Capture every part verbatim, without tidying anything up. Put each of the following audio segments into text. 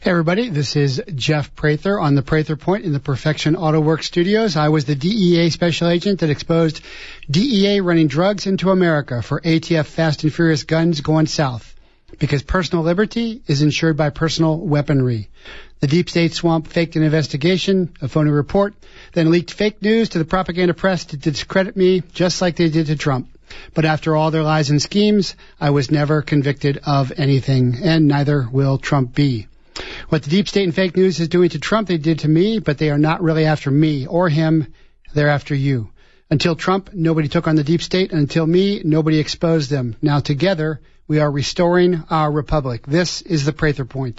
Hey everybody, this is Jeff Prather on the Prather Point in the Perfection Auto Works studios. I was the D E A special agent that exposed D E A running drugs into America for A T F Fast and Furious guns going south. Because personal liberty is insured by personal weaponry. The deep state swamp faked an investigation, a phony report, then leaked fake news to the propaganda press to discredit me just like they did to Trump. But after all their lies and schemes, I was never convicted of anything, and neither will Trump be. What the deep state and fake news is doing to Trump, they did to me, but they are not really after me or him. They're after you. Until Trump, nobody took on the deep state, and until me, nobody exposed them. Now together, we are restoring our republic. This is the Prather Point.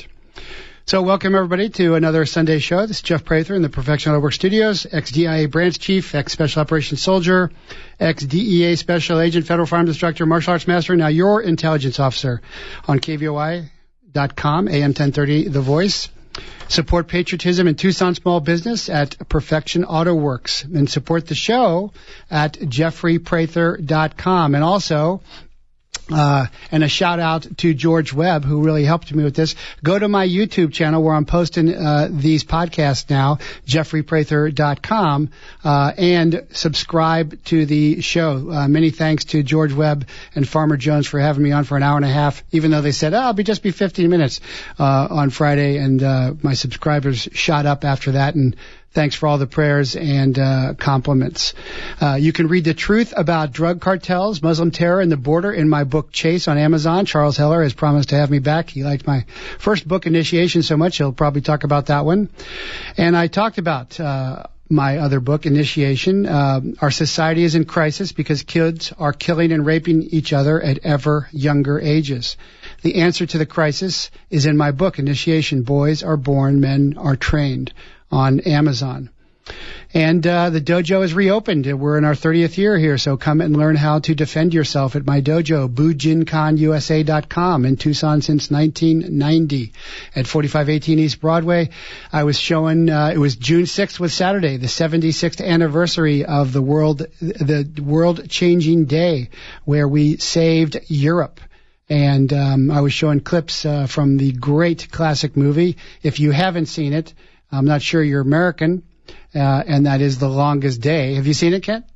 So welcome everybody to another Sunday show. This is Jeff Prather in the Perfection Auto Works studios, ex-D I A branch chief, ex-special operations soldier, ex-D E A special agent, federal firearms instructor, martial arts master, now your intelligence officer on K V O I dot com, A M ten thirty, The Voice. Support patriotism and Tucson small business at Perfection Auto Works, and support the show at Jeffrey Prather dot com. And also, Uh, and a shout out to George Webb, who really helped me with this. Go to my YouTube channel where I'm posting uh, these podcasts now, Jeffrey Prather dot com, uh, and subscribe to the show. Uh, many thanks to George Webb and Farmer Jones for having me on for an hour and a half, even though they said, oh, it'll be just be fifteen minutes uh, on Friday, and uh, my subscribers shot up after that, and thanks for all the prayers and uh, compliments. Uh, you can read the truth about drug cartels, Muslim terror, and the border in my book, Chase, on Amazon. Charles Heller has promised to have me back. He liked my first book, Initiation, so much, he'll probably talk about that one. And I talked about uh, my other book, Initiation. Uh, our society is in crisis because kids are killing and raping each other at ever younger ages. The answer to the crisis is in my book, Initiation. Boys are born, men are trained, on Amazon. And uh, the dojo is reopened. We're in our thirtieth year here, so come and learn how to defend yourself at my dojo, Bujinkan U S A dot com, in Tucson since nineteen ninety at forty-five eighteen East Broadway. I was showing, uh, it was June sixth was Saturday, the seventy-sixth anniversary of the world, the world-changing day where we saved Europe. And um, I was showing clips uh, from the great classic movie. If you haven't seen it, I'm not sure you're American, uh, and that is The Longest Day. Have you seen it, Ken?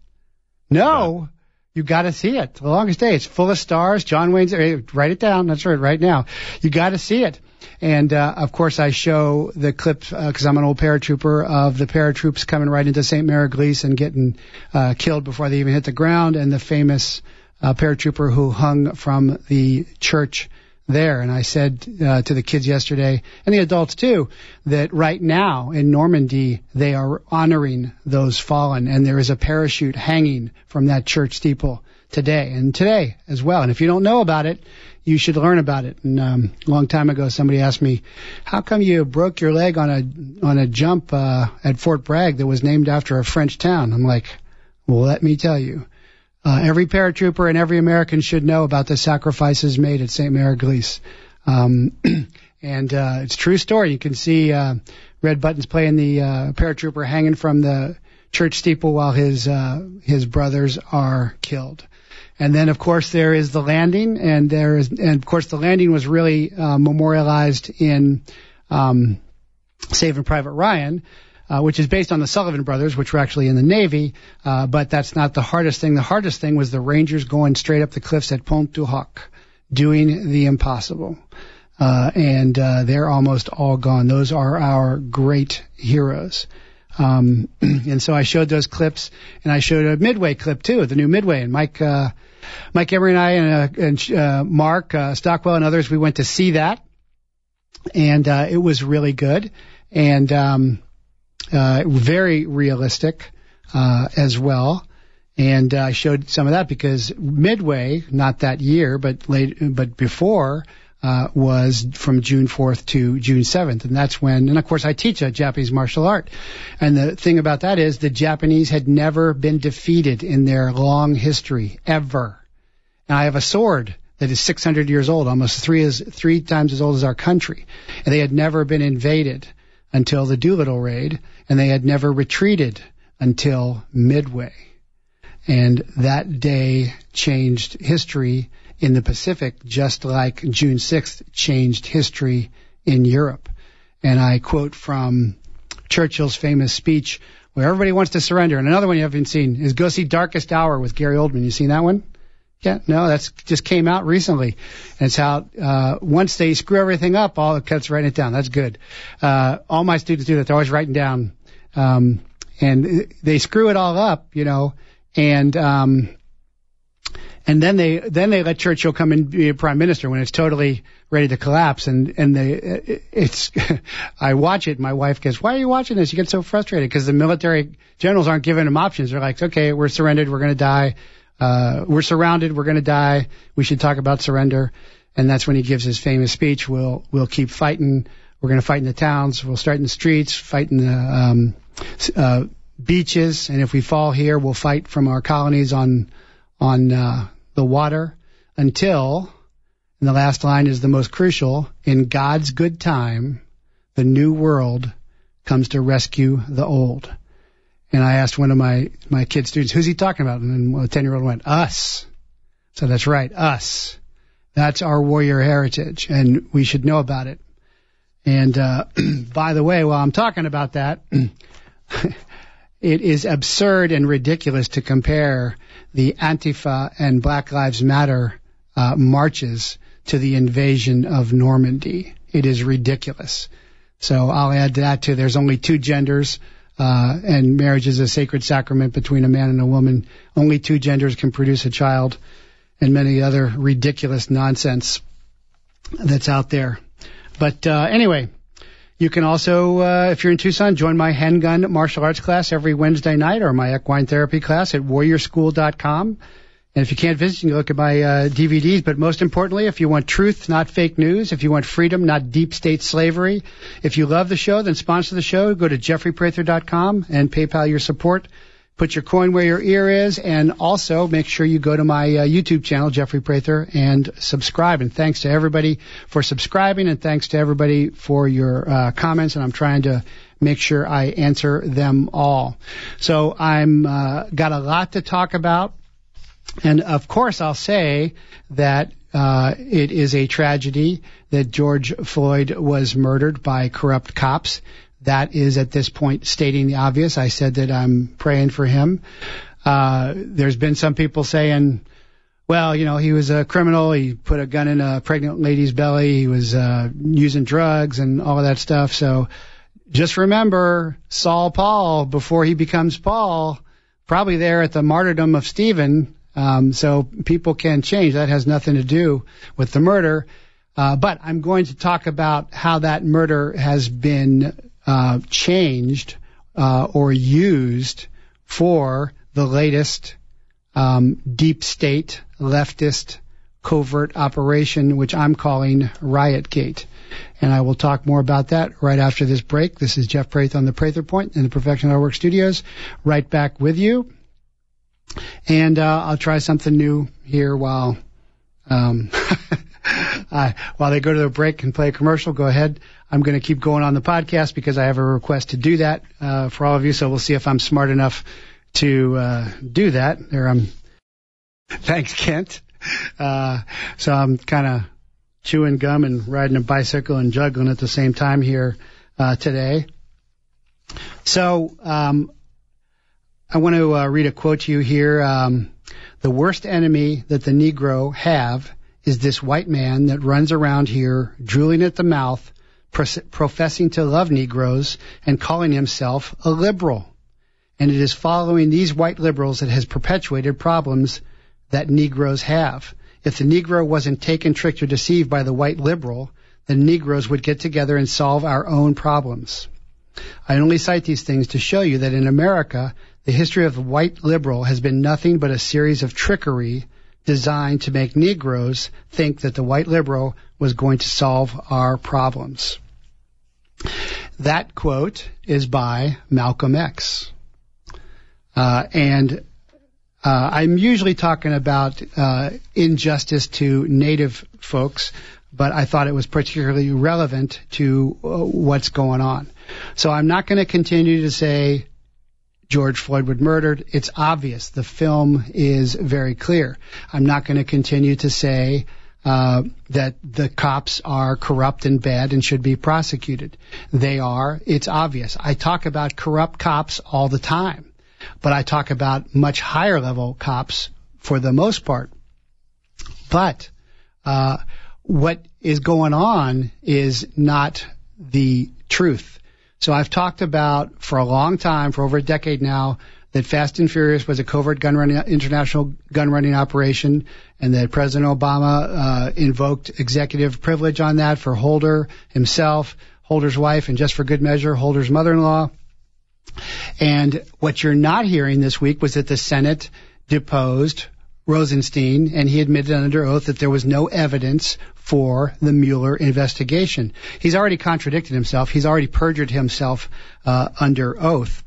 No. You got to see it. The Longest Day. It's full of stars. John Wayne's. Write it down. That's right, right now. You got to see it. And, uh, of course, I show the clips because uh, I'm an old paratrooper of the paratroops coming right into Saint Mary Glees and getting uh, killed before they even hit the ground, and the famous uh, paratrooper who hung from the church there. And I said uh, to the kids yesterday, and the adults too, that right now in Normandy they are honoring those fallen, and there is a parachute hanging from that church steeple today, and today as well. And if you don't know about it, you should learn about it. And um, a long time ago, somebody asked me, how come you broke your leg on a on a jump uh, at Fort Bragg that was named after a French town? I'm like, well, let me tell you. Uh, every paratrooper and every American should know about the sacrifices made at Saint Mary Glees. Um, and uh, it's a true story. You can see uh, Red Buttons playing the uh, paratrooper hanging from the church steeple while his uh, his brothers are killed. And then, of course, there is the landing, and there is, and of course, the landing was really uh, memorialized in um, Saving Private Ryan. Uh, which is based on the Sullivan brothers, which were actually in the Navy, uh, but that's not the hardest thing. The hardest thing was the Rangers going straight up the cliffs at Pont du Hoc, doing the impossible. Uh, and uh, they're almost all gone. Those are our great heroes. Um, and so I showed those clips, and I showed a Midway clip, too, the new Midway. And Mike uh, Mike Emery and I and, uh, and uh, Mark uh, Stockwell and others, we went to see that, and uh, it was really good. And um Uh, very realistic uh, as well, and uh, I showed some of that because Midway, not that year, but late, but before, uh, was from June fourth to June seventh, and that's when. And of course, I teach a Japanese martial art, and the thing about that is the Japanese had never been defeated in their long history ever. And I have a sword that is six hundred years old, almost three as three times as old as our country, and they had never been invaded until the Doolittle raid, and they had never retreated until Midway. And that day changed history in the Pacific, just like June sixth changed history in Europe. and I quote from Churchill's famous speech where everybody wants to surrender. And another one you haven't seen is go see Darkest Hour with Gary Oldman. You seen that one? Yeah, no, that's just came out recently. And it's how uh, once they screw everything up, all it cuts writing it down. That's good. Uh, all my students do that. They're always writing down. Um, and they screw it all up, you know, and um, and then they then they let Churchill come and be a prime minister when it's totally ready to collapse. And and they it's I watch it. My wife goes, "Why are you watching this? You get so frustrated because the military generals aren't giving them options. They're like, okay, we're surrendered. We're going to die. Uh, we're surrounded. We're going to die. We should talk about surrender." And that's when he gives his famous speech. We'll we'll keep fighting. We're going to fight in the towns. We'll start in the streets, fight in the um, uh, beaches, and if we fall here, we'll fight from our colonies on on uh, the water until, and the last line is the most crucial, in God's good time, the new world comes to rescue the old. And I asked one of my, my kid students, who's he talking about? And then a ten-year-old went, us. So that's right, us. That's our warrior heritage, and we should know about it. And uh, by the way, while I'm talking about that, it is absurd and ridiculous to compare the Antifa and Black Lives Matter uh, marches to the invasion of Normandy. It is ridiculous. So I'll add that to there's only two genders, uh, and marriage is a sacred sacrament between a man and a woman. Only two genders can produce a child, and many other ridiculous nonsense that's out there. But uh, anyway, you can also, uh, if you're in Tucson, join my handgun martial arts class every Wednesday night or my equine therapy class at warrior school dot com. And if you can't visit, you can look at my uh, D V Ds. But most importantly, if you want truth, not fake news, if you want freedom, not deep state slavery, if you love the show, then sponsor the show. Go to jeffrey prather dot com and PayPal your support. Put your coin where your ear is, and also make sure you go to my uh, YouTube channel, Jeffrey Prather, and subscribe. And thanks to everybody for subscribing, and thanks to everybody for your uh, comments, and I'm trying to make sure I answer them all. So I'm uh, got a lot to talk about, and of course I'll say that uh, it is a tragedy that George Floyd was murdered by corrupt cops. That is, at this point, stating the obvious. I said that I'm praying for him. Uh, there's been some people saying, well, you know, he was a criminal. He put a gun in a pregnant lady's belly. He was uh, using drugs and all of that stuff. So just remember Saul Paul before he becomes Paul, probably there at the martyrdom of Stephen. Um, so people can change. That has nothing to do with the murder. Uh, but I'm going to talk about how that murder has been Uh, changed uh, or used for the latest um, deep state leftist covert operation, which I'm calling Riotgate. And I will talk more about that right after this break. This is Jeff Prather on the Prather Point in the Perfection Auto Works Studios. Right back with you. And uh, I'll try something new here while um, uh, while they go to the break and play a commercial. Go ahead. I'm going to keep going on the podcast because I have a request to do that uh, for all of you. So we'll see if I'm smart enough to uh, do that. There, I'm. Thanks, Kent. Uh, so I'm kind of chewing gum and riding a bicycle and juggling at the same time here uh, today. So um, I want to uh, read a quote to you here. Um, the worst enemy that the Negro have is this white man that runs around here drooling at the mouth, professing to love Negroes and calling himself a liberal. And it is following these white liberals that has perpetuated problems that Negroes have. If the Negro wasn't taken, tricked, or deceived by the white liberal, then Negroes would get together and solve our own problems. I only cite these things to show you that in America, the history of the white liberal has been nothing but a series of trickery designed to make Negroes think that the white liberal was going to solve our problems. That quote is by Malcolm X. Uh, and uh, I'm usually talking about uh, injustice to Native folks, but I thought it was particularly relevant to uh, what's going on. So I'm not going to continue to say George Floyd was murdered. It's obvious. The film is very clear. I'm not going to continue to say uh, that the cops are corrupt and bad and should be prosecuted. They are. It's obvious. I talk about corrupt cops all the time, but I talk about much higher level cops for the most part. But uh, what is going on is not the truth. So I've talked about for a long time, for over a decade now, that Fast and Furious was a covert gun running, international gun running operation, and that President Obama uh, invoked executive privilege on that for Holder himself, Holder's wife, and just for good measure, Holder's mother-in-law. And what you're not hearing this week was that the Senate deposed Rosenstein, and he admitted under oath that there was no evidence for the Mueller investigation. He's already contradicted himself. He's already perjured himself uh, under oath.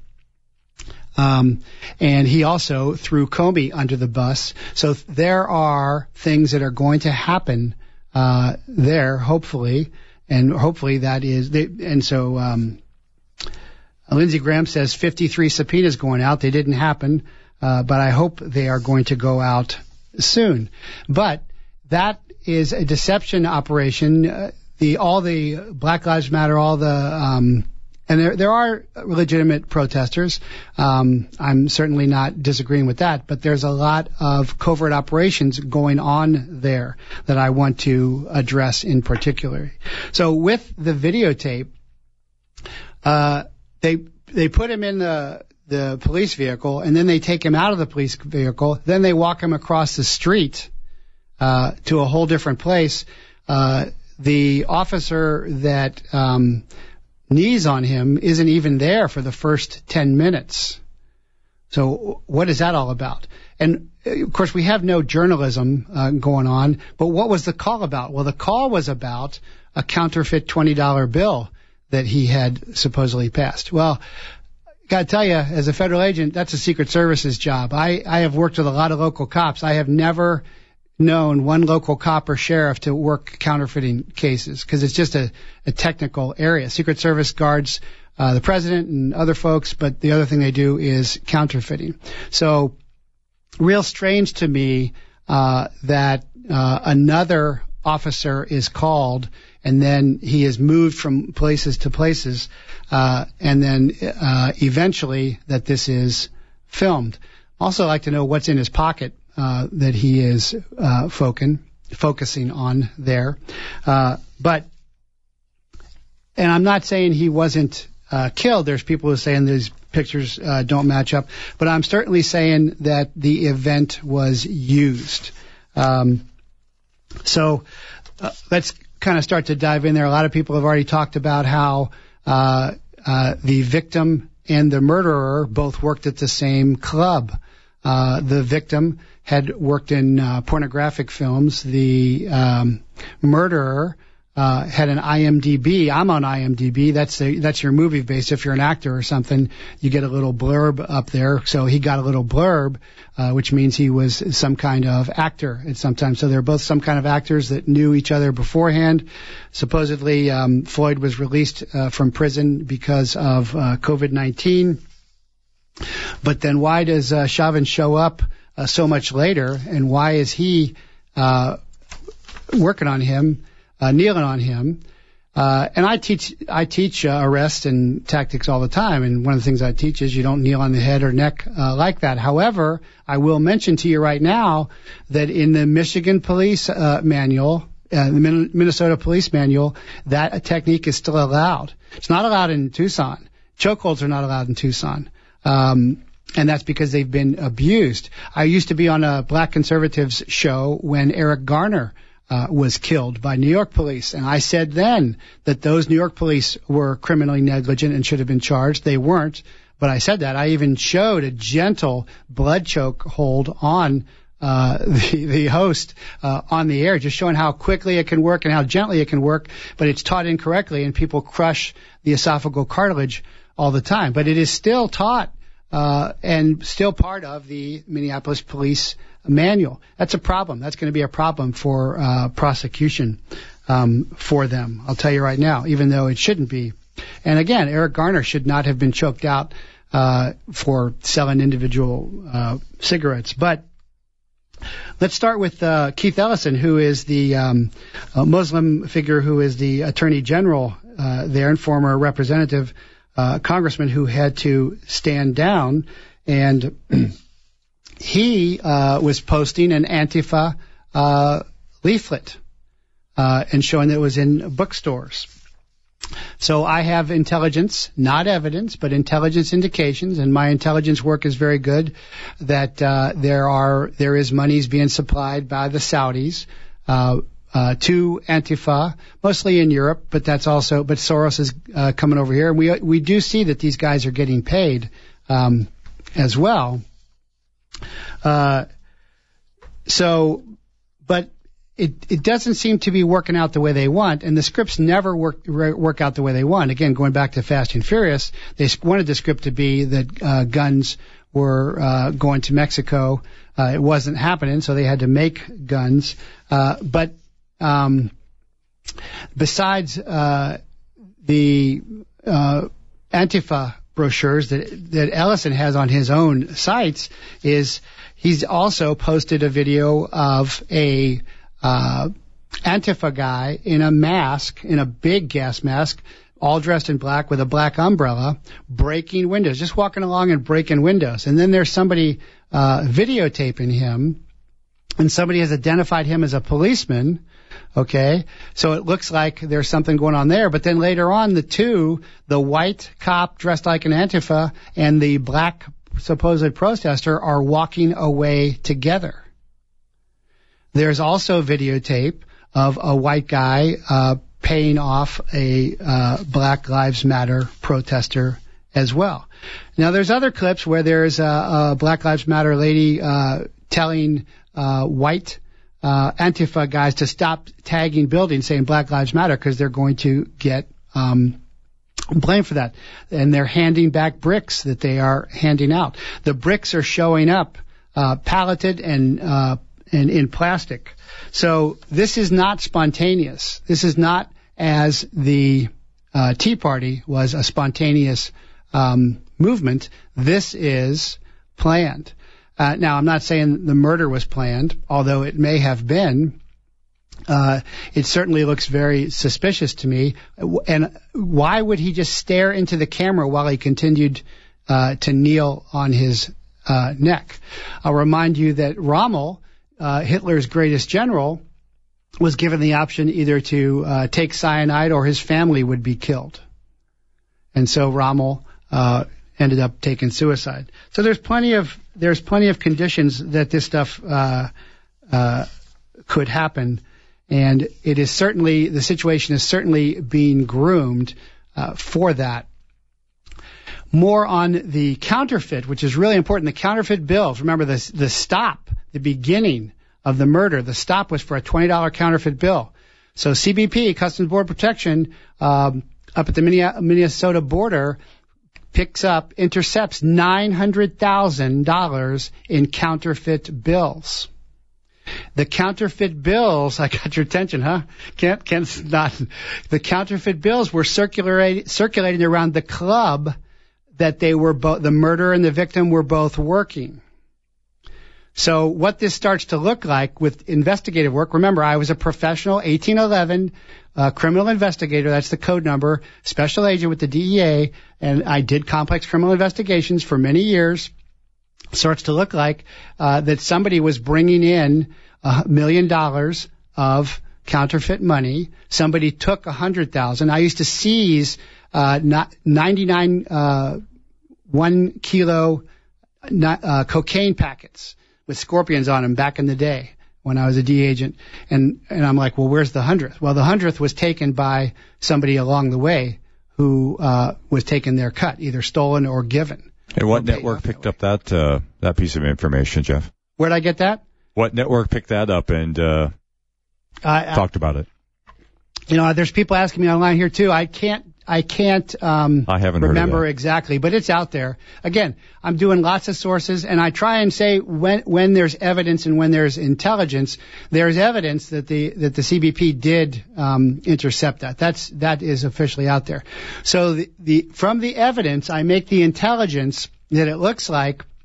Um, and he also threw Comey under the bus. So there are things that are going to happen uh, there, hopefully, and hopefully that is. They, and so um, Lindsey Graham says fifty-three subpoenas going out. They didn't happen. Uh, but I hope they are going to go out soon. But that is a deception operation. Uh, the all the Black Lives Matter, all the um, and there there are legitimate protesters. Um, I'm certainly not disagreeing with that. But there's a lot of covert operations going on there that I want to address in particular. So with the videotape, uh, they they put him in the the police vehicle, and then they take him out of the police vehicle. Then they walk him across the street uh, to a whole different place. Uh, the officer that um, knees on him isn't even there for the first ten minutes. So what is that all about? And, of course, we have no journalism uh, going on, but what was the call about? Well, the call was about a counterfeit twenty dollar bill that he had supposedly passed. Well, got to tell you, as a federal agent, that's a Secret Service's job. I, I have worked with a lot of local cops. I have never known one local cop or sheriff to work counterfeiting cases because it's just a, a technical area. Secret Service guards uh, the president and other folks, but the other thing they do is counterfeiting. So real strange to me uh, that uh, another officer is called and then he is moved from places to places, uh, and then uh, eventually that this is filmed. Also like to know what's in his pocket uh, that he is uh, focusing, focusing on there. Uh, but, and I'm not saying he wasn't uh, killed. There's people who are saying these pictures uh, don't match up. But I'm certainly saying that the event was used. Um, so uh, let's kind of start to dive in there. A lot of people have already talked about how uh, uh, the victim and the murderer both worked at the same club. Uh, the victim had worked in uh, pornographic films. The um, murderer uh, had an I M D B. I'm on I M D B. That's the, that's your movie base. If you're an actor or something, you get a little blurb up there. So he got a little blurb, uh, which means he was some kind of actor at some time. So they're both some kind of actors that knew each other beforehand. Supposedly, um, Floyd was released uh, from prison because of uh, COVID nineteen. But then why does uh, Chauvin show up uh, so much later, and why is he uh, working on him, uh, kneeling on him? Uh, and I teach I teach uh, arrest and tactics all the time, and one of the things I teach is you don't kneel on the head or neck uh, like that. However, I will mention to you right now that in the Michigan Police uh, Manual, uh, the Min- Minnesota Police Manual, that technique is still allowed. It's not allowed in Tucson. Chokeholds are not allowed in Tucson. Um, and that's because they've been abused. I used to be on a Black Conservatives show when Eric Garner uh, was killed by New York police. And I said then that those New York police were criminally negligent and should have been charged. They weren't, but I said that. I even showed a gentle blood choke hold on uh, the, the host uh, on the air, just showing how quickly it can work and how gently it can work, but it's taught incorrectly, and people crush the esophageal cartilage all the time. But it is still taught uh, and still part of the Minneapolis Police Manual. That's a problem. That's going to be a problem for uh, prosecution um, for them. I'll tell you right now, even though it shouldn't be. And again, Eric Garner should not have been choked out uh, for selling individual uh, cigarettes. But Let's start with uh, Keith Ellison, who is the um, uh, Muslim figure who is the Attorney General uh, there and former representative, uh, congressman who had to stand down. And he uh, was posting an Antifa uh, leaflet uh, and showing that it was in bookstores. So I have intelligence, not evidence, but intelligence indications, and my intelligence work is very good, that uh, there are there is monies being supplied by the Saudis uh, uh, to Antifa, mostly in Europe, but that's also but Soros is uh, coming over here, and we we do see that these guys are getting paid um, as well. Uh, so, but. It, it doesn't seem to be working out the way they want, and the scripts never work work out the way they want. Again, going back to Fast and Furious, they wanted the script to be that uh, guns were uh, going to Mexico. Uh, it wasn't happening, so they had to make guns. Uh, but um, besides uh, the uh, Antifa brochures that that Ellison has on his own sites, is he's also posted a video of a Uh, Antifa guy in a mask, in a big gas mask, all dressed in black with a black umbrella, breaking windows, just walking along and breaking windows. And then there's somebody uh, videotaping him, and somebody has identified him as a policeman. Okay, so it looks like there's something going on there. But then later on, the two, the white cop dressed like an Antifa and the black supposed protester, are walking away together. There's also videotape of a white guy uh, paying off a uh, Black Lives Matter protester as well. Now, there's other clips where there's a, a Black Lives Matter lady uh, telling uh, white uh, Antifa guys to stop tagging buildings saying Black Lives Matter because they're going to get um, blamed for that. And they're handing back bricks that they are handing out. The bricks are showing up uh, palleted and uh and in plastic. So this is not spontaneous. This is not, as the uh, Tea Party was, a spontaneous um, movement. This is planned. Uh, now, I'm not saying the murder was planned, although it may have been. Uh, it certainly looks very suspicious to me. And why would he just stare into the camera while he continued uh, to kneel on his uh, neck? I'll remind you that Rommel, Uh, Hitler's greatest general, was given the option either to uh, take cyanide or his family would be killed. And so Rommel uh, ended up taking suicide. So there's plenty of there's plenty of conditions that this stuff uh, uh, could happen, and it is certainly the situation is certainly being groomed uh, for that. More on the counterfeit, which is really important. The counterfeit bills. Remember, the the stop, the beginning of the murder, the stop was for a twenty dollars counterfeit bill. So C B P, Customs Border Protection, um, up at the Minnesota border, picks up, intercepts nine hundred thousand dollars in counterfeit bills. The counterfeit bills, I got your attention, huh? Can't, can't not. The counterfeit bills were circulating, circulating around the club that they were both, the murderer and the victim were both working. So what this starts to look like with investigative work, remember, I was a professional eighteen eleven uh, criminal investigator, that's the code number, special agent with the D E A, and I did complex criminal investigations for many years. Starts to look like uh, that somebody was bringing in a million dollars of counterfeit money. Somebody took a hundred thousand. I used to seize uh, ninety-nine uh, one kilo uh, cocaine packets with scorpions on them back in the day when I was a D agent. And, and I'm like, well, where's the hundredth? Well, the hundredth was taken by somebody along the way who uh, was taking their cut, either stolen or given. And what network picked up that uh, that piece of information, Jeff? Where'd I get that? What network picked that up and uh, I, I, talked about it? You know, there's people asking me online here too. I can't I can't um, I haven't remember heard of that. exactly, but it's out there. Again, I'm doing lots of sources, and I try and say when when there's evidence and when there's intelligence, there's evidence that the that the C B P did um, intercept that. That's that is officially out there. So the, the from the evidence, I make the intelligence that it looks like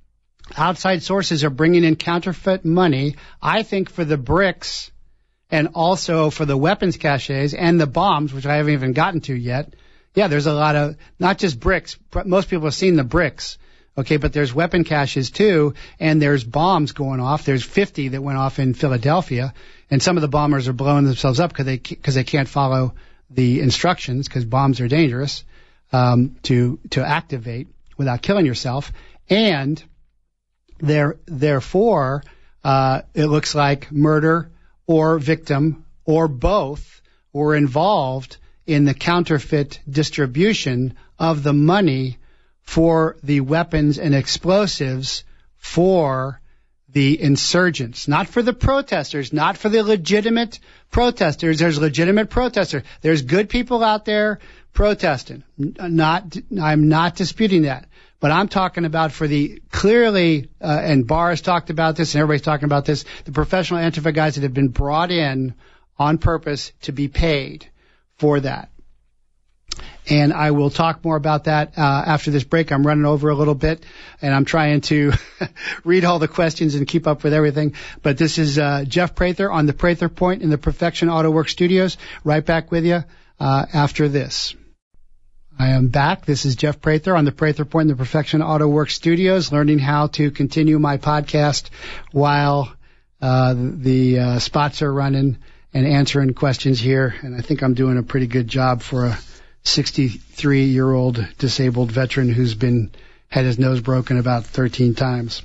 outside sources are bringing in counterfeit money, I think for the bricks and also for the weapons caches and the bombs, which I haven't even gotten to yet. Yeah, there's a lot of, not just bricks. Most people have seen the bricks. Okay, but there's weapon caches too, and there's bombs going off. There's fifty that went off in Philadelphia, and some of the bombers are blowing themselves up because they, because they can't follow the instructions, because bombs are dangerous, um, to, to activate without killing yourself. And there, therefore, uh, it looks like murder or victim or both were involved in the counterfeit distribution of the money for the weapons and explosives for the insurgents, not for the protesters, not for the legitimate protesters. There's legitimate protesters. There's good people out there protesting. Not, I'm not disputing that. But I'm talking about for the clearly, uh, and Barr has talked about this, and everybody's talking about this, the professional Antifa guys that have been brought in on purpose to be paid for that. And I will talk more about that uh, after this break. I'm running over a little bit, and I'm trying to read all the questions and keep up with everything. But this is uh, Jeff Prather on the Prather Point in the Perfection Auto Works Studios. Right back with you uh, after this. I am back. This is Jeff Prather on the Prather Point in the Perfection Auto Works Studios, learning how to continue my podcast while uh, the uh, spots are running and answering questions here. And I think I'm doing a pretty good job for a sixty-three-year-old disabled veteran who's been had his nose broken about thirteen times.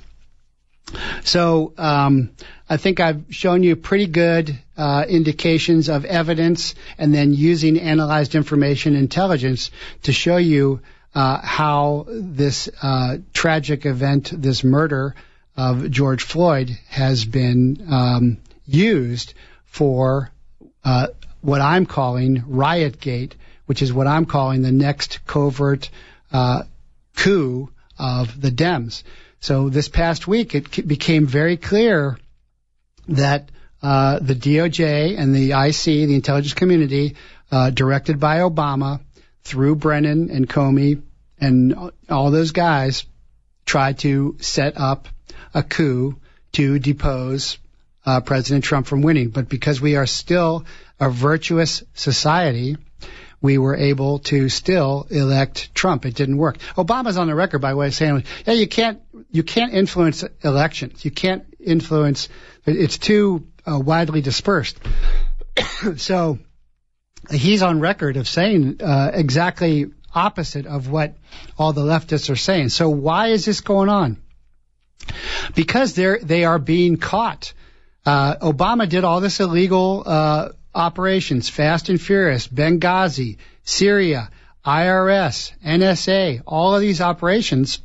So um, I think I've shown you pretty good uh, indications of evidence, and then using analyzed information intelligence to show you uh, how this uh, tragic event, this murder of George Floyd, has been um, used for uh, what I'm calling Riotgate, which is what I'm calling the next covert uh, coup of the Dems. So this past week, it became very clear that uh, the D O J and the I C, the intelligence community, uh, directed by Obama, through Brennan and Comey and all those guys, tried to set up a coup to depose uh, President Trump from winning. But because we are still a virtuous society, we were able to still elect Trump. It didn't work. Obama's on the record by way of saying, yeah, you can't, you can't influence elections. You can't influence, it's too uh, widely dispersed. So he's on record of saying uh, exactly opposite of what all the leftists are saying. So why is this going on? Because they're, they are being caught. Uh, Obama did all this illegal, uh, operations, Fast and Furious, Benghazi, Syria, I R S, N S A, all of these operations,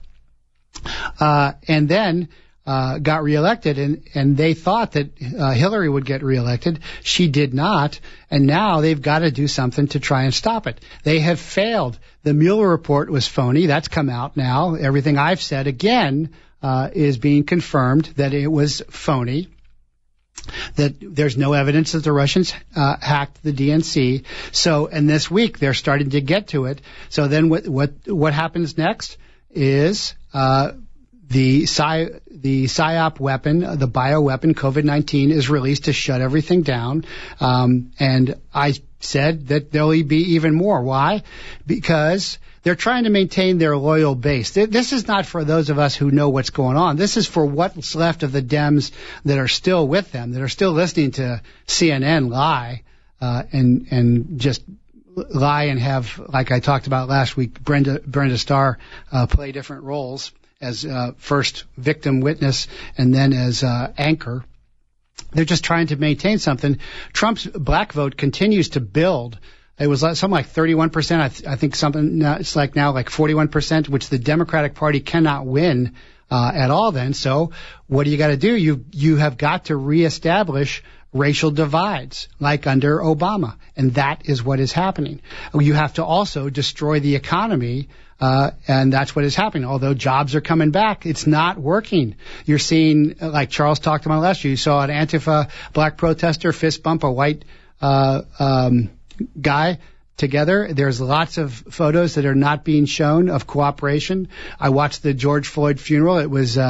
uh, and then uh, got reelected, and, and they thought that uh, Hillary would get reelected. She did not, and now they've got to do something to try and stop it. They have failed. The Mueller report was phony. That's come out now. Everything I've said, again, uh, is being confirmed that it was phony. That there's no evidence that the Russians uh, hacked the D N C. So, and this week they're starting to get to it. So then what what what happens next is uh, the psy, the PSYOP weapon, the bioweapon COVID nineteen is released to shut everything down. Um, and I said that there'll be even more. Why? Because they're trying to maintain their loyal base. This is not for those of us who know what's going on. This is for what's left of the Dems that are still with them, that are still listening to C N N lie, uh, and, and just lie and have, like I talked about last week, Brenda, Brenda Starr, uh, play different roles as, uh, first victim witness and then as, uh, anchor. They're just trying to maintain something. Trump's black vote continues to build. It was something like thirty-one percent. I, th- I think something, it's like now like forty-one percent, which the Democratic Party cannot win uh, at all then. So what do you got to do? You you have got to reestablish racial divides like under Obama. And that is what is happening. You have to also destroy the economy. Uh, and that's what is happening. Although jobs are coming back, it's not working. You're seeing, like Charles talked about last year, you saw an Antifa black protester fist bump a white, uh, um, guy together. There's lots of photos that are not being shown of cooperation. I watched the George Floyd funeral. It was uh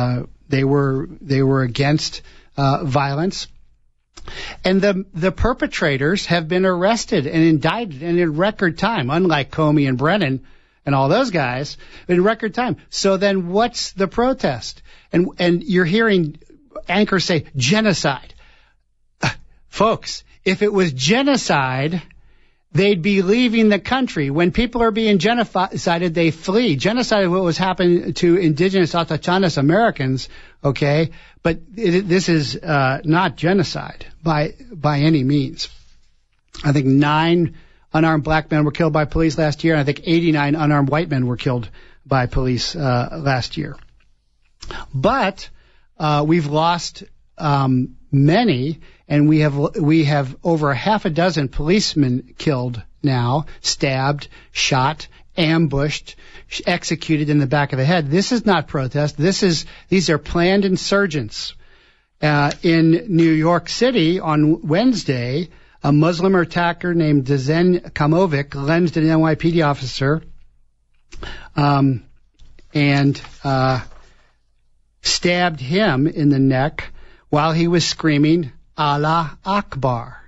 They were they were against uh, violence. And the the perpetrators have been arrested and indicted, and in record time, unlike Comey and Brennan and all those guys, in record time. So then what's the protest? And and you're hearing anchors say genocide. Uh, folks, if it was genocide, they'd be leaving the country. When people are being genocided, they flee. Genocide is what was happening to indigenous Autochthonous Americans, okay? But it, this is uh, not genocide by by any means. I think nine unarmed black men were killed by police last year, and I think eighty-nine unarmed white men were killed by police uh, last year. But uh, we've lost um, many, and we have we have over half a dozen policemen killed now, stabbed, shot, ambushed, executed in the back of the head. This is not protest. This is these are planned insurgents. Uh, in New York City on Wednesday, a Muslim attacker named Dezen Kamovic lunged at an N Y P D officer um, and uh, stabbed him in the neck while he was screaming, Allah Akbar.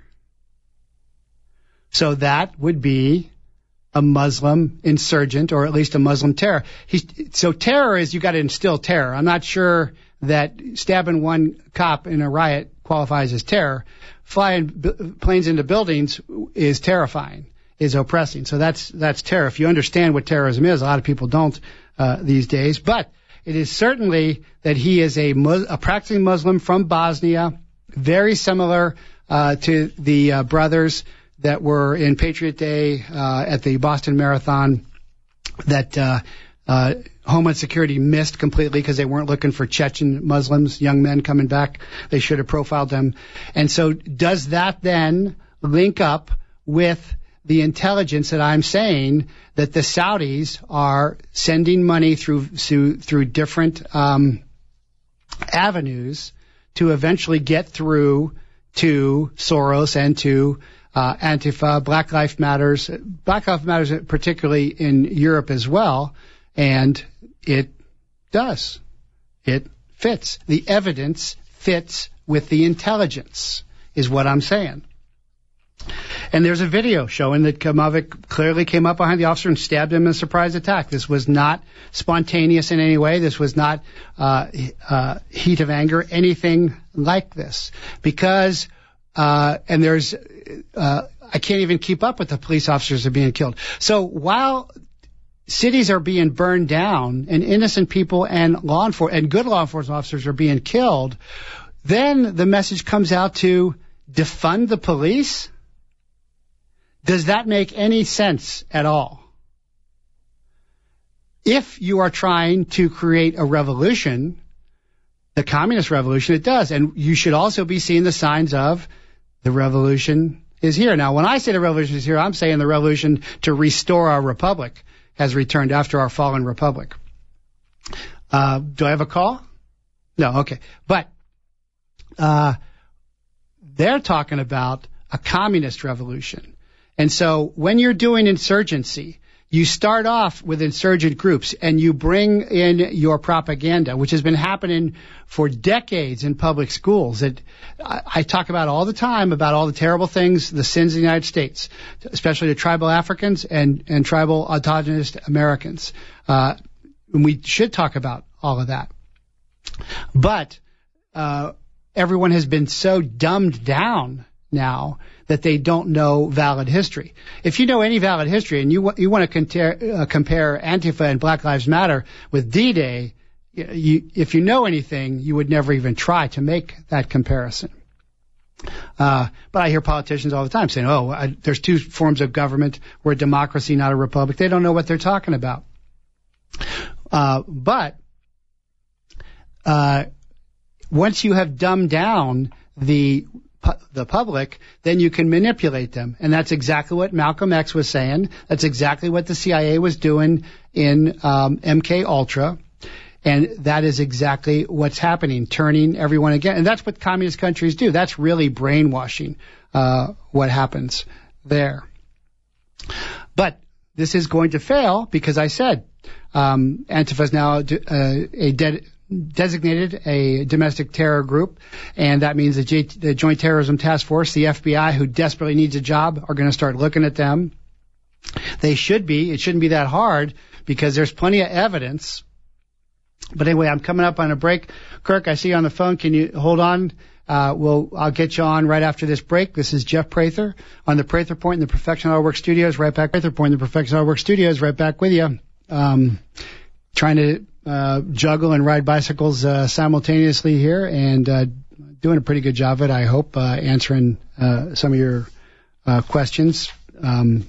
So that would be a Muslim insurgent, or at least a Muslim terror. He's, so terror is you got to instill terror. I'm not sure that stabbing one cop in a riot qualifies as terror. Flying b- planes into buildings is terrifying, is oppressing. So that's that's terror. If you understand what terrorism is, a lot of people don't uh, these days. But it is certainly that he is a, Mus- a practicing Muslim from Bosnia, very similar uh, to the uh, brothers that were in Patriot Day uh, at the Boston Marathon that uh, uh, Homeland Security missed completely because they weren't looking for Chechen Muslims, young men coming back. They should have profiled them. And so does that then link up with the intelligence that I'm saying that the Saudis are sending money through through, through different um, avenues to eventually get through to Soros and to uh, Antifa, Black Lives Matters, Black Lives Matters particularly in Europe as well, and it does. It fits. The evidence fits with the intelligence, is what I'm saying. And there's a video showing that Kamovic clearly came up behind the officer and stabbed him in a surprise attack. This was not spontaneous in any way. This was not uh, uh, heat of anger, anything like this. Because, uh, and there's, uh, I can't even keep up with the police officers that are being killed. So while cities are being burned down and innocent people and law enforcement and good law enforcement officers are being killed, then the message comes out to defund the police. Does that make any sense at all? If you are trying to create a revolution, the communist revolution, it does. And you should also be seeing the signs of the revolution is here. Now, when I say the revolution is here, I'm saying the revolution to restore our republic has returned after our fallen republic. Uh, do I have a call? No, okay. But uh, they're talking about a communist revolution. And so when you're doing insurgency, you start off with insurgent groups and you bring in your propaganda, which has been happening for decades in public schools. That I, I talk about all the time about all the terrible things, the sins of the United States, especially to tribal Africans and, and tribal autonomous Americans. Uh, and we should talk about all of that. But uh, everyone has been so dumbed down now that they don't know valid history. If you know any valid history and you w- you want to compare, uh, compare Antifa and Black Lives Matter with D-Day, you, if you know anything, you would never even try to make that comparison. Uh, but I hear politicians all the time saying, oh, I, there's two forms of government. We're a democracy, not a republic. They don't know what they're talking about. Uh, but uh, once you have dumbed down the the public, then you can manipulate them. And that's exactly what Malcolm X was saying. That's exactly what the C I A was doing in um, M K Ultra. And that is exactly what's happening, turning everyone again. And that's what communist countries do. That's really brainwashing, uh, what happens there. But this is going to fail because I said um, Antifa is now uh, a dead designated a domestic terror group, and that means the, J- the Joint Terrorism Task Force, the F B I, who desperately needs a job, are going to start looking at them. They should be. It shouldn't be that hard because there's plenty of evidence. But anyway, I'm coming up on a break. Kirk, I see you on the phone. Can you hold on? Uh, we'll, I'll get you on right after this break. This is Jeff Prather on the Prather Point in the Perfection Auto Works Studios. Right back. Prather Point in the Perfection Auto Works Studios. Right back with you. Um, trying to uh, juggle and ride bicycles uh, simultaneously here, and uh, doing a pretty good job of it, I hope, uh, answering uh, some of your uh, questions. Um,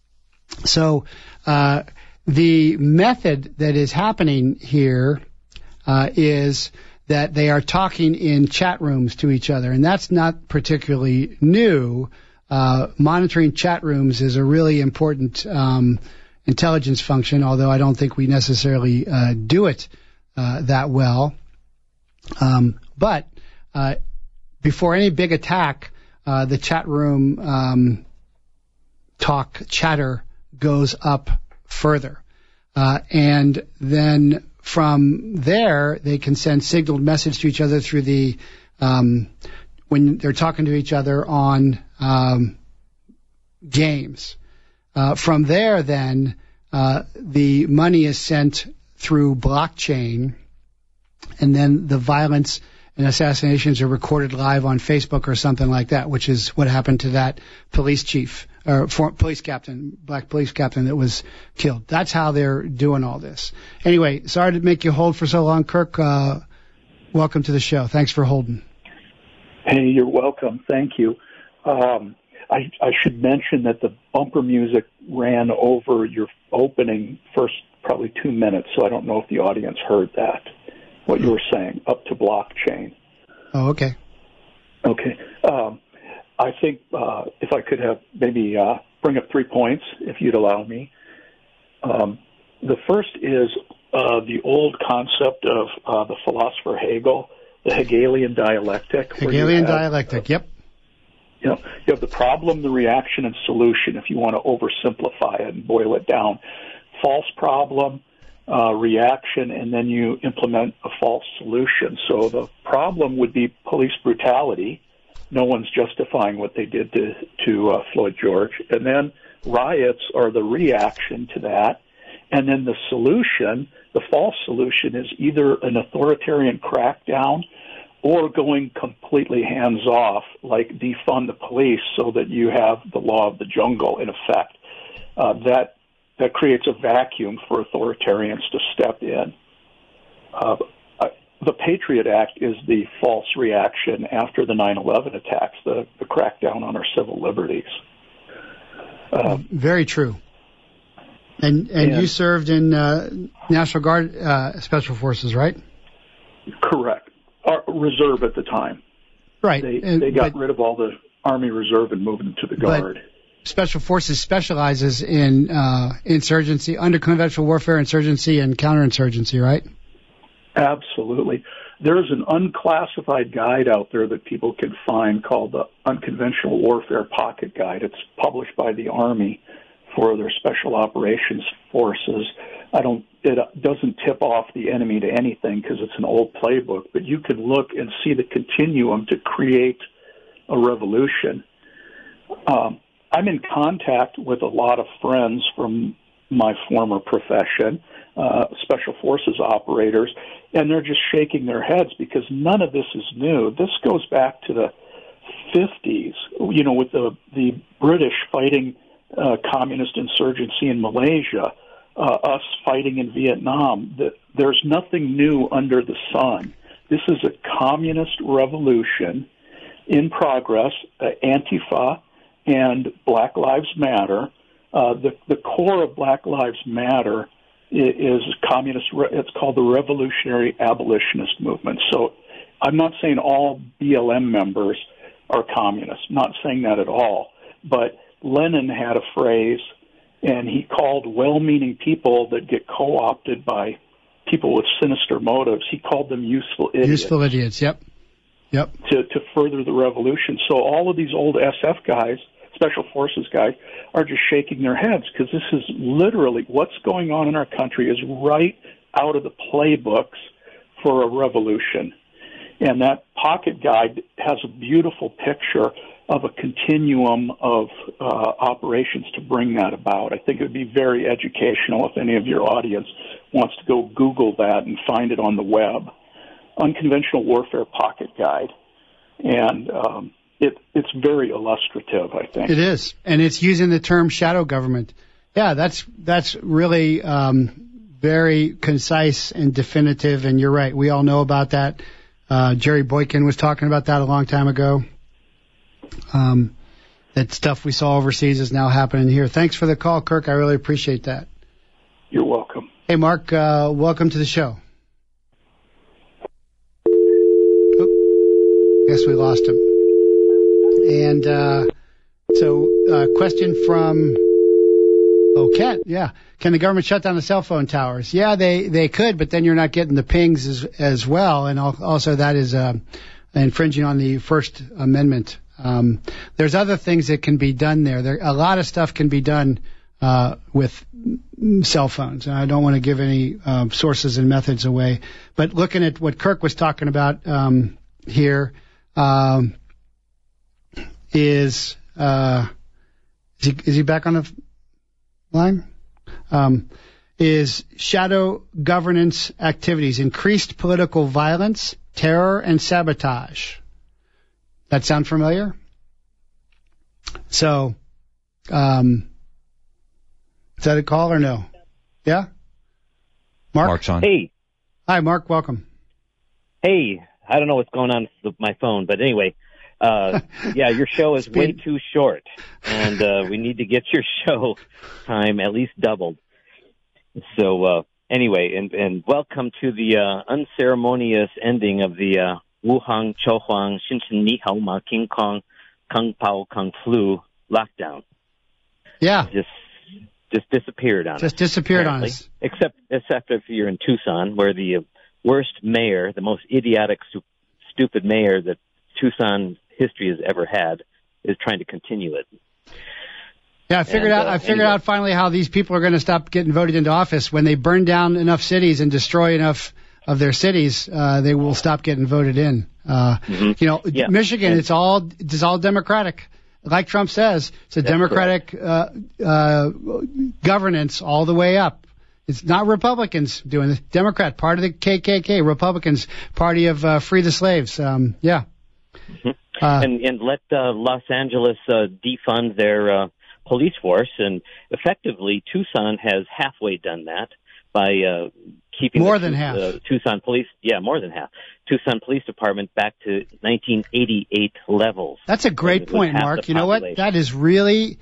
so uh, the method that is happening here uh, is that they are talking in chat rooms to each other, and that's not particularly new. Uh, monitoring chat rooms is a really important um, intelligence function, although I don't think we necessarily uh, do it uh, that well. Um, but uh, before any big attack, uh, the chat room um, talk chatter goes up further. Uh, and then from there, they can send signaled message to each other through the, um, when they're talking to each other on um, games. Uh, from there, then, uh, the money is sent through blockchain, and then the violence and assassinations are recorded live on Facebook or something like that, which is what happened to that police chief, or for, police captain, black police captain that was killed. That's how they're doing all this. Anyway, sorry to make you hold for so long, Kirk. Uh, welcome to the show. Thanks for holding. Hey, you're welcome. Thank you. Um, I, I should mention that the bumper music ran over your opening first probably two minutes, so I don't know if the audience heard that, what you were saying, up to blockchain. Oh, okay. Okay. Um, I think uh, if I could have maybe uh, bring up three points, if you'd allow me. Um, the first is uh, the old concept of uh, the philosopher Hegel, the Hegelian dialectic. Hegelian dialectic, uh, yep. You know, you have the problem, the reaction, and solution, if you want to oversimplify it and boil it down. False problem, uh, reaction, and then you implement a false solution. So the problem would be police brutality. No one's justifying what they did to, to uh, Floyd George. And then riots are the reaction to that. And then the solution, the false solution, is either an authoritarian crackdown or going completely hands-off, like defund the police so that you have the law of the jungle in effect. Uh, that that creates a vacuum for authoritarians to step in. Uh, the Patriot Act is the false reaction after the nine eleven attacks, the, the crackdown on our civil liberties. Uh, Very true. And and, and you served in uh, National Guard uh, Special Forces, right? Correct. Our reserve at the time. Right. They, uh, they got but, rid of all the Army Reserve and moved them to the Guard. Special Forces specializes in uh, insurgency, under conventional warfare, insurgency, and counterinsurgency, right? Absolutely. There's an unclassified guide out there that people can find called the Unconventional Warfare Pocket Guide. It's published by the Army for their Special Operations Forces. I don't. It doesn't tip off the enemy to anything because it's an old playbook, but you can look and see the continuum to create a revolution. Um, I'm in contact with a lot of friends from my former profession, uh, Special Forces operators, and they're just shaking their heads because none of this is new. This goes back to the fifties, you know, with the, the British fighting uh, communist insurgency in Malaysia, uh, us fighting in Vietnam. The, there's nothing new under the sun. This is a communist revolution in progress, uh, Antifa and Black Lives Matter. Uh, the, the core of Black Lives Matter is, is communist. It's called the Revolutionary Abolitionist Movement. So I'm not saying all B L M members are communists. I'm not saying that at all. But Lenin had a phrase, and he called well-meaning people that get co-opted by people with sinister motives, he called them useful idiots. Useful idiots, yep. Yep. To, to further the revolution. So all of these old S F guys, Special Forces guys, are just shaking their heads because this is literally what's going on in our country is right out of the playbooks for a revolution. And that pocket guide has a beautiful picture of a continuum of uh, operations to bring that about. I think it would be very educational if any of your audience wants to go Google that and find it on the web. Unconventional Warfare Pocket Guide. And um, it, it's very illustrative, I think. It is. And it's using the term shadow government. Yeah, that's that's really um, very concise and definitive, and you're right. We all know about that. Uh, Jerry Boykin was talking about that a long time ago. Um, that stuff we saw overseas is now happening here. Thanks for the call, Kirk. I really appreciate that. You're welcome. Hey, Mark, uh, welcome to the show. Oh, guess we lost him. And uh, so, uh, question from... Oh, Kent, yeah. Can the government shut down the cell phone towers? Yeah, they, they could, but then you're not getting the pings as, as well. And also that is uh, infringing on the First Amendment. Um, there's other things that can be done there. There a lot of stuff can be done uh, with cell phones. And I don't want to give any uh, sources and methods away. But looking at what Kirk was talking about um, here um, is, uh, is, he, is he back on the line? Um, is shadow governance activities, increased political violence, terror, and sabotage. That sound familiar? So, um, is that a call or no? Yeah? Mark? Mark's on. Hey. Hi, Mark. Welcome. Hey. I don't know what's going on with my phone, but anyway, uh, yeah, your show is way too short, and uh, we need to get your show time at least doubled. So, uh, anyway, and, and welcome to the uh, unceremonious ending of the uh, Wuhan, Chouhuang, Shenzhen, Nihao, Ma, King Kong, Kung Pao, Kung Flu lockdown. Yeah. Just just disappeared on us. Just disappeared on us. Except, except if you're in Tucson, where the uh, worst mayor, the most idiotic, stu- stupid mayor that Tucson history has ever had, is trying to continue it. Yeah, I figured and, out. uh, I figured anyway. out finally how these people are going to stop getting voted into office. When they burn down enough cities and destroy enough of their cities, uh, they will stop getting voted in. Uh, mm-hmm. You know, yeah. Michigan, and, it's all it's all Democratic. Like Trump says, it's a Democratic uh, uh, governance all the way up. It's not Republicans doing it. Democrat, part of the K K K. Republicans, party of uh, free the slaves. Um, yeah. Mm-hmm. Uh, and, and let uh, Los Angeles uh, defund their uh, police force, and effectively Tucson has halfway done that by uh, keeping more the, than half. Uh, Tucson police, yeah, more than half. Tucson Police Department back to nineteen eighty-eight levels. That's a great point, Mark. You know what? That is really,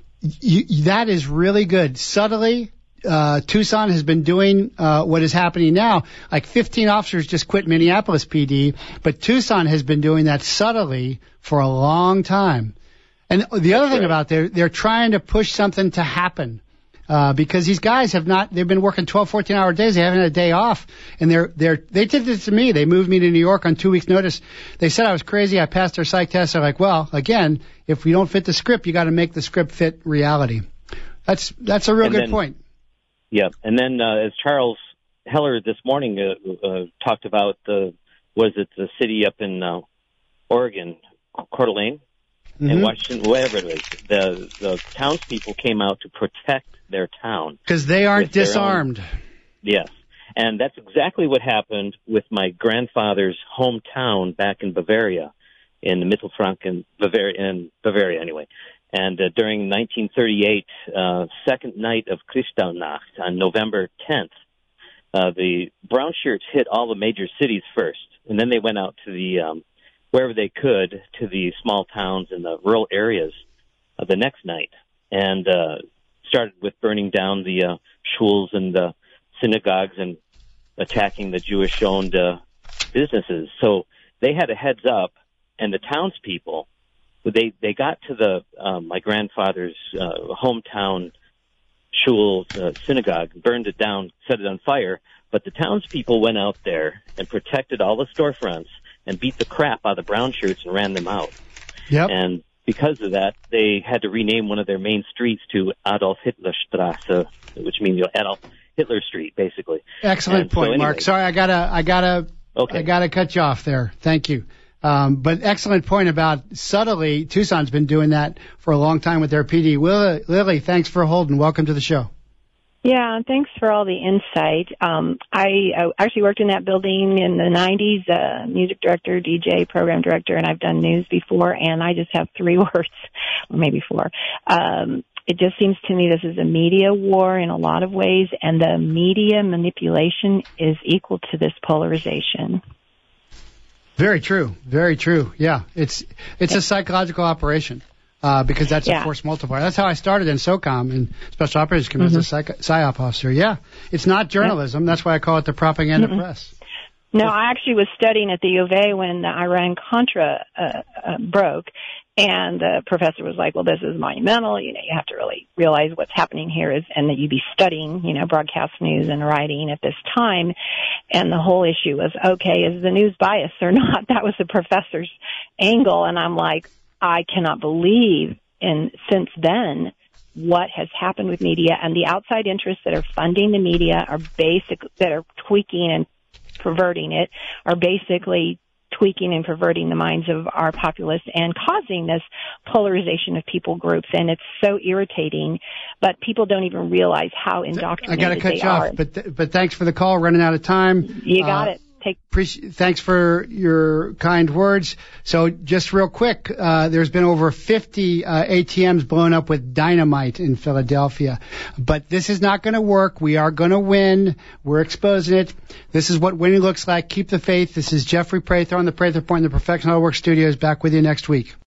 you, that is really good. Subtly, uh, Tucson has been doing uh, what is happening now. Like fifteen officers just quit Minneapolis P D, but Tucson has been doing that subtly for a long time. And the That's other thing right. about they're they're trying to push something to happen. Uh, because these guys have not, they've been working twelve, fourteen hour days. They haven't had a day off. And they're, they're, they did this to me. They moved me to New York on two weeks notice. They said I was crazy. I passed their psych test. They're like, well, again, if we don't fit the script, you got to make the script fit reality. That's, that's a real And good then, point. Yeah. And then, uh, as Charles Heller this morning, uh, uh, talked about the, was it the city up in, uh, Oregon, Coeur d'Alene? Mm-hmm. And Washington, whatever it is, the the townspeople came out to protect their town. Because they aren't with their disarmed. own- Yes. And that's exactly what happened with my grandfather's hometown back in Bavaria, in the Mittelfranken, Bavaria, in Bavaria anyway. And uh, during nineteen thirty-eight, uh, second night of Kristallnacht on November tenth, uh, the brown shirts hit all the major cities first, and then they went out to the um, wherever they could to the small towns and the rural areas uh, the next night, and uh, started with burning down the uh, shuls and the synagogues and attacking the Jewish-owned uh, businesses. So they had a heads up, and the townspeople, they they got to the um, my grandfather's uh, hometown shul uh, synagogue, burned it down, set it on fire. But the townspeople went out there and protected all the storefronts and beat the crap out of the brown shirts and ran them out. Yep. And because of that, they had to rename one of their main streets to Adolf Hitler Straße, which means you know, Adolf Hitler Street, basically. Excellent And so point, anyway, Mark. Sorry, I gotta, I gotta Okay. I got to cut you off there. Thank you. Um, but excellent point about subtly. Tucson's been doing that for a long time with their P D. Lily, Lily, thanks for holding. Welcome to the show. Yeah, thanks for all the insight. Um, I, I actually worked in that building in the nineties, uh, music director, D J, program director, and I've done news before, and I just have three words, or maybe four. Um, it just seems to me this is a media war in a lot of ways, and the media manipulation is equal to this polarization. Very true. Very true. Yeah, it's it's a psychological operation. Uh, because that's yeah. a force multiplier. That's how I started in SOCOM, in Special Operations Command, mm-hmm. as a psych- PSYOP officer. Yeah, it's not journalism. Yeah. That's why I call it the propaganda mm-hmm. press. No, I actually was studying at the U of A when the Iran-Contra uh, uh, broke, and the professor was like, well, this is monumental. You know, you have to really realize what's happening here is, and that you be studying, you know, broadcast news and writing at this time. And the whole issue was, okay, is the news biased or not? That was the professor's angle, and I'm like, I cannot believe, and since then, what has happened with media and the outside interests that are funding the media are basic, that are tweaking and perverting it, are basically tweaking and perverting the minds of our populace and causing this polarization of people groups. And it's so irritating, but people don't even realize how indoctrinated I got to cut they you are. off, but th- but thanks for the call. Running out of time. You got uh, it. Take Appreciate, thanks for your kind words. So just real quick, uh, there's been over fifty uh, A T Ms blown up with dynamite in Philadelphia. But this is not going to work. We are going to win. We're exposing it. This is what winning looks like. Keep the faith. This is Jeffrey Prather on the Prather Point in the Perfection Auto Works Studios. Back with you next week.